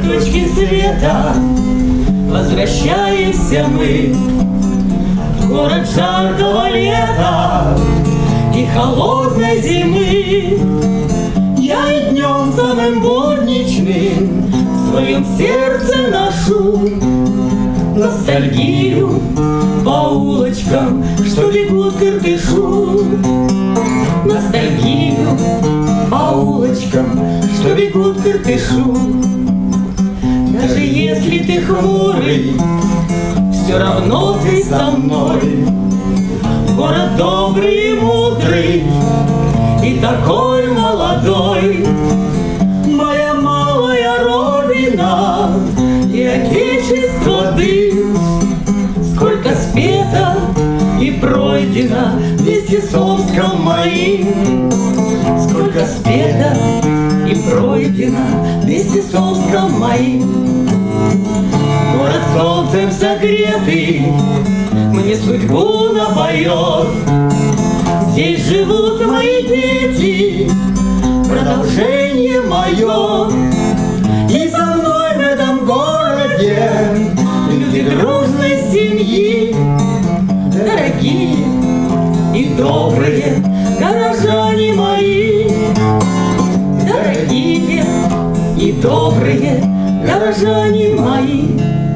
точки света возвращаемся мы в город жаркого лета и холодной зимы. Я и днем самым будничным в своем сердце ношу ностальгию по улочкам, что бегут к Иртышу. Ностальгию по улочкам, что бегут к Иртышу. Даже если ты хмурый, все равно ты со мной. Город добрый и мудрый, и такой молодой. Моя малая родина и отечество дым. Сколько спето и пройдено вместе с Омском моим. Сколько спето и пройдено вместе с Омском моим. Город солнцем согретый мне судьбу напоет. Здесь живут мои дети, продолжение мое. И со мной в этом городе люди дружной семьи. Дорогие и добрые горожане мои. Дорогие и добрые горожане мои.